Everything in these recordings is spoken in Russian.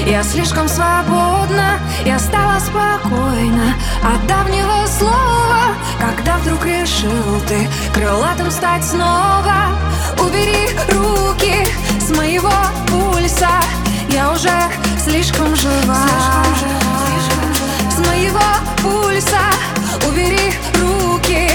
Я слишком свободна, я стала спокойна от давнего слова, когда вдруг решил ты крылатым стать снова. Убери руки с моего пульса, я уже слишком жива. С моего пульса убери руки.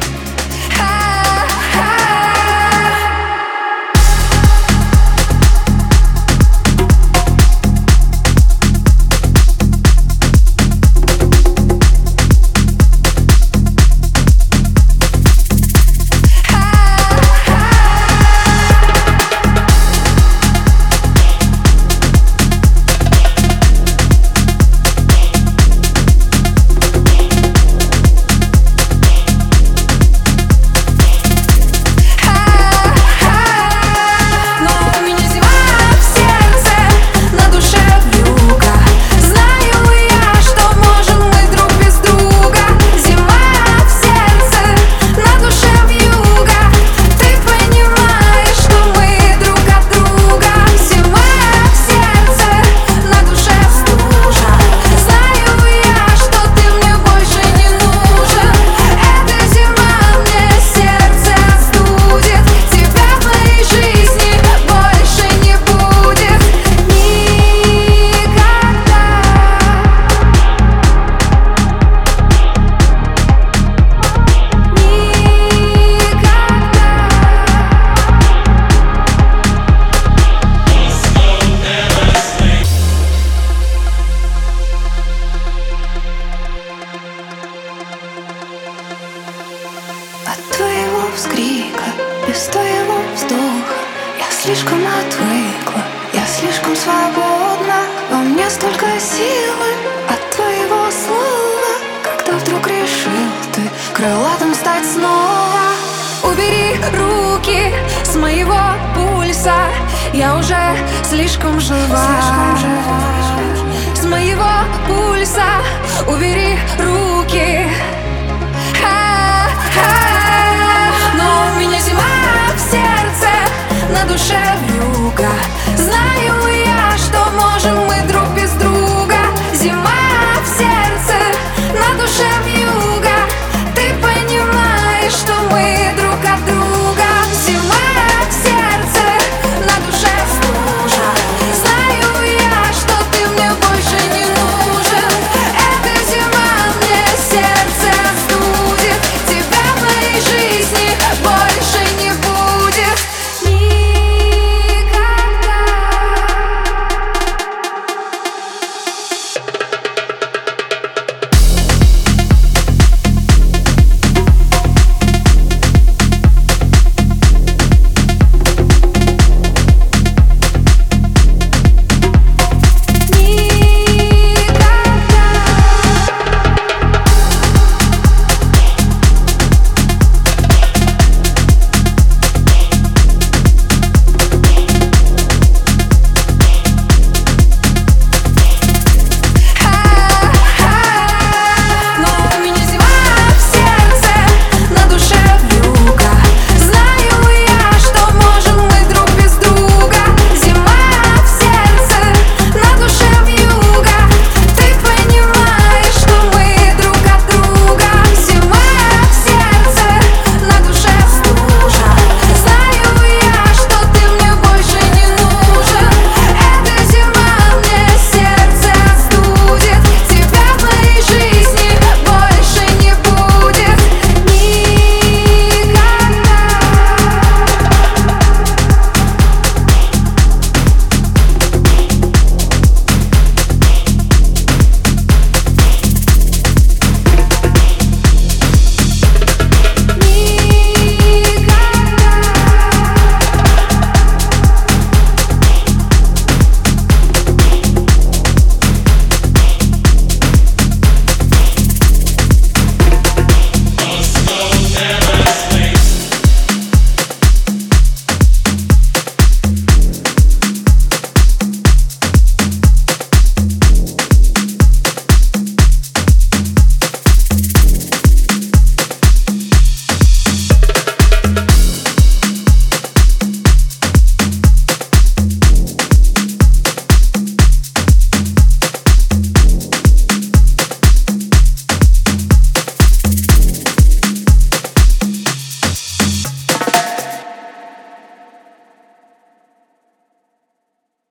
От твоего вскрика, без твоего вздоха я слишком отвыкла, я слишком свободна. Во мне столько силы от твоего слова, когда вдруг решил ты крылатым стать снова. Убери руки с моего пульса, я уже слишком жива. С моего пульса убери руки.